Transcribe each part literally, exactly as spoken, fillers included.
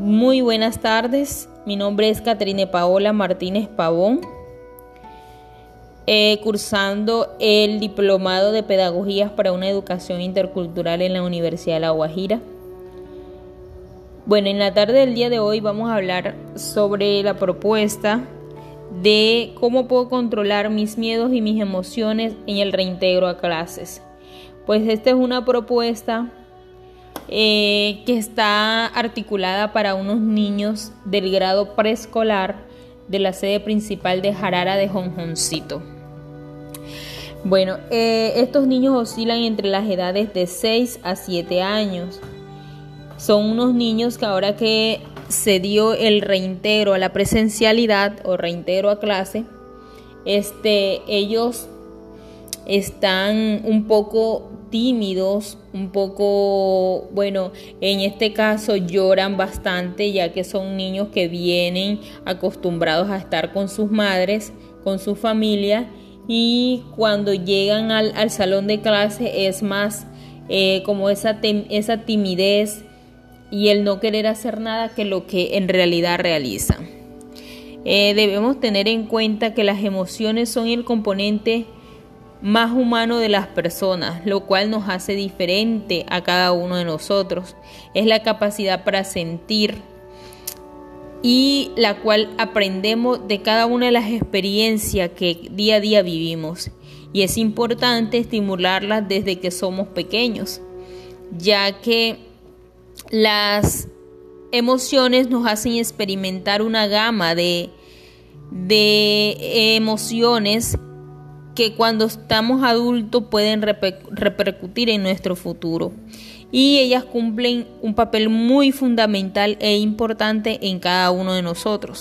Muy buenas tardes, mi nombre es Caterine Paola Martínez Pavón, eh, cursando el Diplomado de Pedagogías para una Educación Intercultural en la Universidad de La Guajira. Bueno, en la tarde del día de hoy vamos a hablar sobre la propuesta de cómo puedo controlar mis miedos y mis emociones en el reintegro a clases. Pues esta es una propuesta eh, que está articulada para unos niños del grado preescolar de la sede principal de Jarara de Jonjoncito. Bueno, eh, estos niños oscilan entre las edades de seis a siete años. Son unos niños que ahora que se dio el reintegro a la presencialidad o reintegro a clase, este, ellos están un poco tímidos, un poco, bueno, en este caso lloran bastante, ya que son niños que vienen acostumbrados a estar con sus madres, con su familia, y cuando llegan al, al salón de clase es más eh, como esa, tem, esa timidez y el no querer hacer nada que lo que en realidad realizan. Eh, debemos tener en cuenta que las emociones son el componente más humano de las personas, lo cual nos hace diferente a cada uno de nosotros. Es la capacidad para sentir y la cual aprendemos de cada una de las experiencias que día a día vivimos. Y es importante estimularlas desde que somos pequeños, ya que las emociones nos hacen experimentar una gama de, de emociones que cuando estamos adultos pueden reper- repercutir en nuestro futuro. Y ellas cumplen un papel muy fundamental e importante en cada uno de nosotros.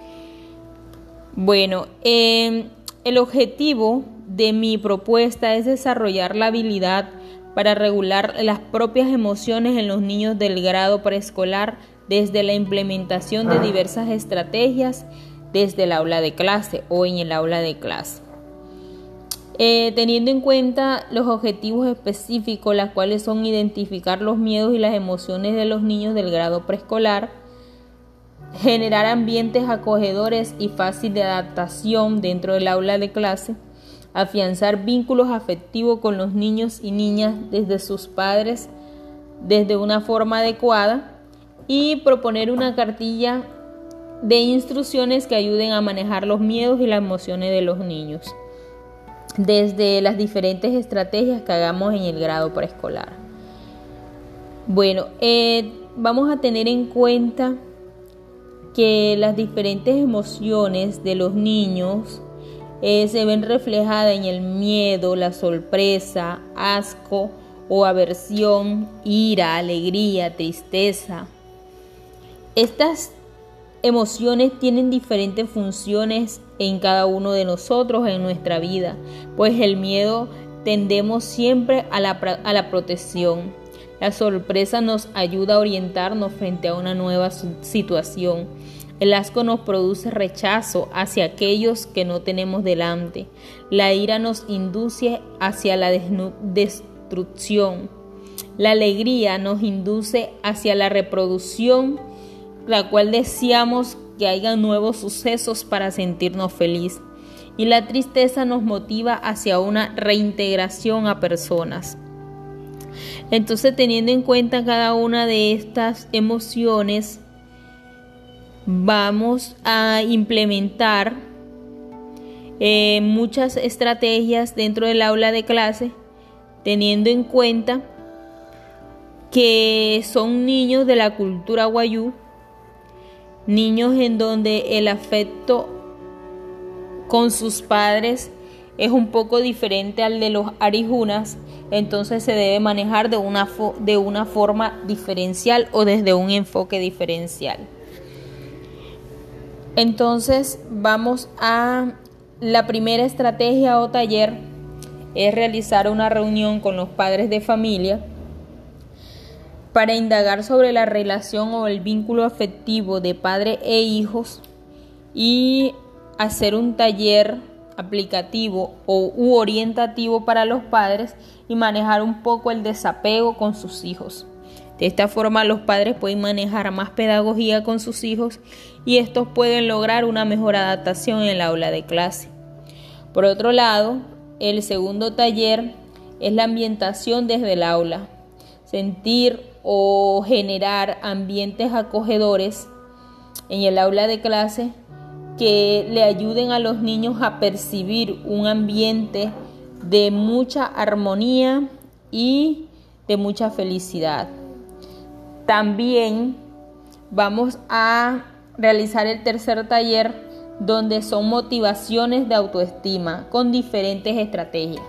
Bueno, eh, el objetivo de mi propuesta es desarrollar la habilidad para regular las propias emociones en los niños del grado preescolar desde la implementación de diversas estrategias desde el aula de clase o en el aula de clase. Eh, teniendo en cuenta los objetivos específicos, las cuales son identificar los miedos y las emociones de los niños del grado preescolar, generar ambientes acogedores y fácil de adaptación dentro del aula de clase, afianzar vínculos afectivos con los niños y niñas desde sus padres desde una forma adecuada y proponer una cartilla de instrucciones que ayuden a manejar los miedos y las emociones de los niños desde las diferentes estrategias que hagamos en el grado preescolar. Bueno, eh, vamos a tener en cuenta que las diferentes emociones de los niños eh, se ven reflejadas en el miedo, la sorpresa, asco o aversión, ira, alegría, tristeza. Estas emociones tienen diferentes funciones en cada uno de nosotros en nuestra vida, pues el miedo tendemos siempre a la, a la protección. La sorpresa nos ayuda a orientarnos frente a una nueva situación. El asco nos produce rechazo hacia aquellos que no tenemos delante. La ira nos induce hacia la destrucción. La alegría nos induce hacia la reproducción, la cual deseamos que haya nuevos sucesos para sentirnos felices. Y la tristeza nos motiva hacia una reintegración a personas. Entonces, teniendo en cuenta cada una de estas emociones, vamos a implementar eh, muchas estrategias dentro del aula de clase, teniendo en cuenta que son niños de la cultura wayuu, niños en donde el afecto con sus padres es un poco diferente al de los arijunas, entonces se debe manejar de una, fo- de una forma diferencial o desde un enfoque diferencial. Entonces vamos a la primera estrategia o taller, es realizar una reunión con los padres de familia para indagar sobre la relación o el vínculo afectivo de padre e hijos y hacer un taller aplicativo o u orientativo para los padres y manejar un poco el desapego con sus hijos. De esta forma los padres pueden manejar más pedagogía con sus hijos y estos pueden lograr una mejor adaptación en el aula de clase. Por otro lado, el segundo taller es la ambientación desde el aula. Sentir o generar ambientes acogedores en el aula de clase que le ayuden a los niños a percibir un ambiente de mucha armonía y de mucha felicidad. También vamos a realizar el tercer taller, donde son motivaciones de autoestima con diferentes estrategias.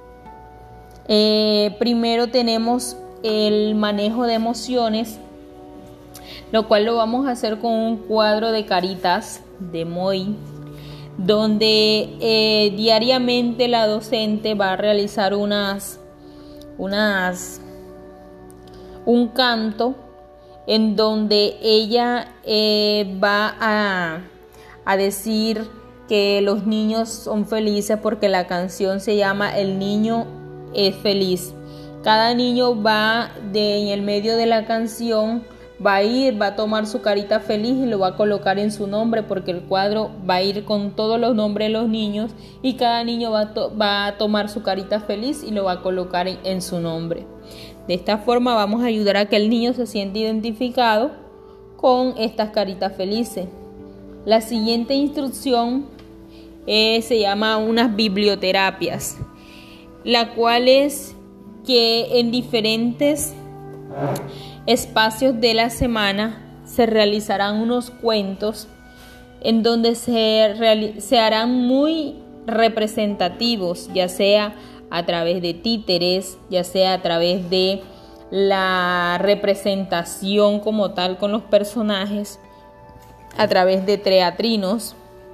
Eh, primero tenemos el manejo de emociones, lo cual lo vamos a hacer con un cuadro de caritas de Moy, donde eh, diariamente la docente va a realizar unas, unas, un canto en donde ella eh, va a, a decir que los niños son felices porque la canción se llama El niño es feliz. Cada niño va de, en el medio de la canción, va a ir, va a tomar su carita feliz y lo va a colocar en su nombre, porque el cuadro va a ir con todos los nombres de los niños y cada niño va a, to- va a tomar su carita feliz y lo va a colocar en, en su nombre. De esta forma vamos a ayudar a que el niño se sienta identificado con estas caritas felices. La siguiente instrucción eh, se llama unas biblioterapias, la cual es que en diferentes espacios de la semana se realizarán unos cuentos en donde se, reali- se harán muy representativos, ya sea a través de títeres, ya sea a través de la representación como tal con los personajes, a través de teatrinos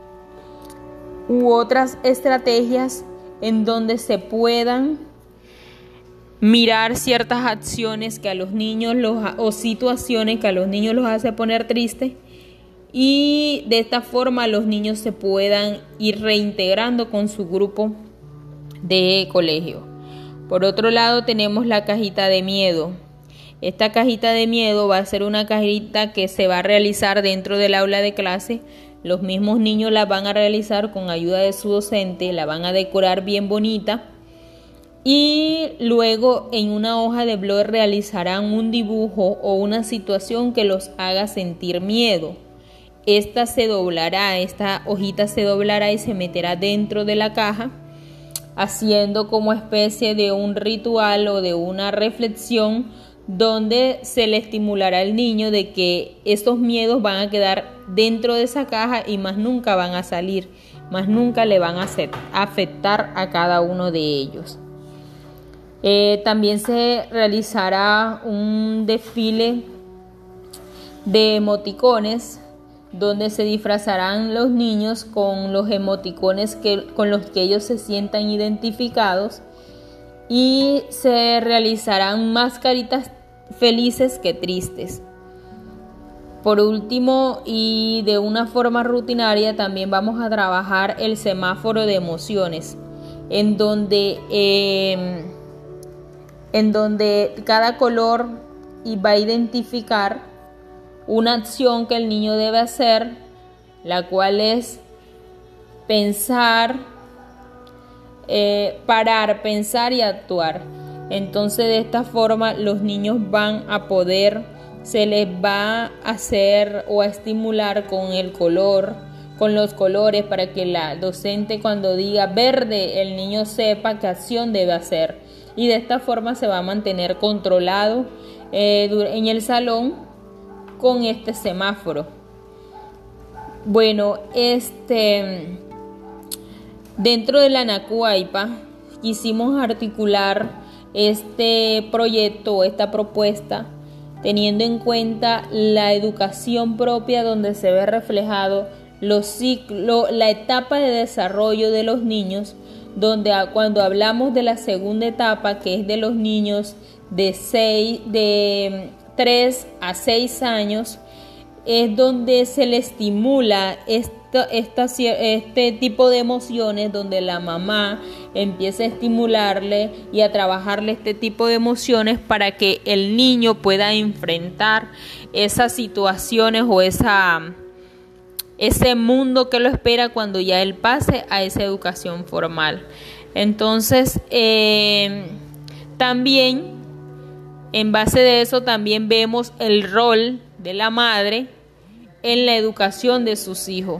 u otras estrategias en donde se puedan mirar ciertas acciones que a los niños los, o situaciones que a los niños los hace poner tristes, y de esta forma los niños se puedan ir reintegrando con su grupo de colegio. Por otro lado tenemos la cajita de miedo. Esta cajita de miedo va a ser una cajita que se va a realizar dentro del aula de clase. Los mismos niños la van a realizar con ayuda de su docente, la van a decorar bien bonita y luego en una hoja de blog realizarán un dibujo o una situación que los haga sentir miedo. Esta se doblará, esta hojita se doblará y se meterá dentro de la caja, haciendo como especie de un ritual o de una reflexión donde se le estimulará al niño de que estos miedos van a quedar dentro de esa caja y más nunca van a salir, más nunca le van a afectar a cada uno de ellos. Eh, también se realizará un desfile de emoticones donde se disfrazarán los niños con los emoticones que, con los que ellos se sientan identificados, y se realizarán más caritas felices que tristes. Por último, y de una forma rutinaria, también vamos a trabajar el semáforo de emociones, en donde, eh, en donde cada color va a identificar una acción que el niño debe hacer, la cual es pensar, eh, parar, pensar y actuar. Entonces de esta forma los niños van a poder, se les va a hacer o a estimular con el color, con los colores, para que la docente cuando diga verde, el niño sepa qué acción debe hacer. Y de esta forma se va a mantener controlado eh, en el salón con este semáforo. Bueno, este dentro de la Nacuaipa quisimos articular este proyecto, esta propuesta, teniendo en cuenta la educación propia, donde se ve reflejado los ciclos, la etapa de desarrollo de los niños, donde cuando hablamos de la segunda etapa, que es de los niños de seis, de tres a seis años, es donde se le estimula este esta, esta, este tipo de emociones donde la mamá empieza a estimularle y a trabajarle este tipo de emociones para que el niño pueda enfrentar esas situaciones o esa, ese mundo que lo espera cuando ya él pase a esa educación formal. Entonces, eh, también, en base de eso, también vemos el rol de la madre en la educación de sus hijos,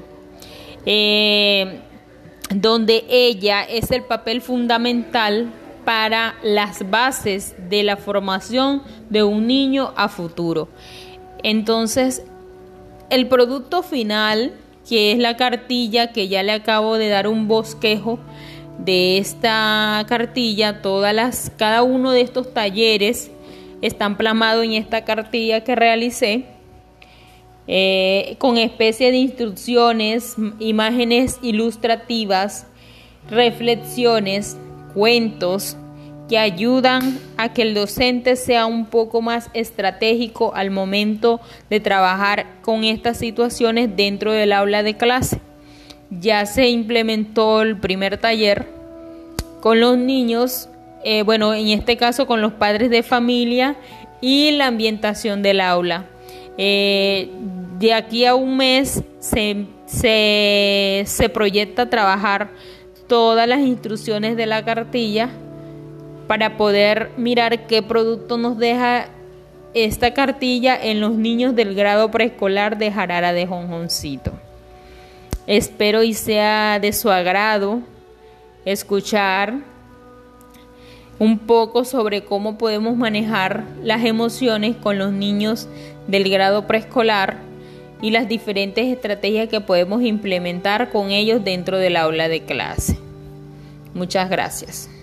eh, donde ella es el papel fundamental para las bases de la formación de un niño a futuro. Entonces, el producto final, que es la cartilla, que ya le acabo de dar un bosquejo de esta cartilla, todas las, cada uno de estos talleres están plasmados en esta cartilla que realicé, eh, con especie de instrucciones, imágenes ilustrativas, reflexiones, cuentos que ayudan a que el docente sea un poco más estratégico al momento de trabajar con estas situaciones dentro del aula de clase. Ya se implementó el primer taller con los niños, eh, bueno, en este caso con los padres de familia y la ambientación del aula. Eh, de aquí a un mes se, se, se proyecta trabajar todas las instrucciones de la cartilla para poder mirar qué producto nos deja esta cartilla en los niños del grado preescolar de Jarara de Jonjoncito. Espero y sea de su agrado escuchar un poco sobre cómo podemos manejar las emociones con los niños del grado preescolar y las diferentes estrategias que podemos implementar con ellos dentro del aula de clase. Muchas gracias.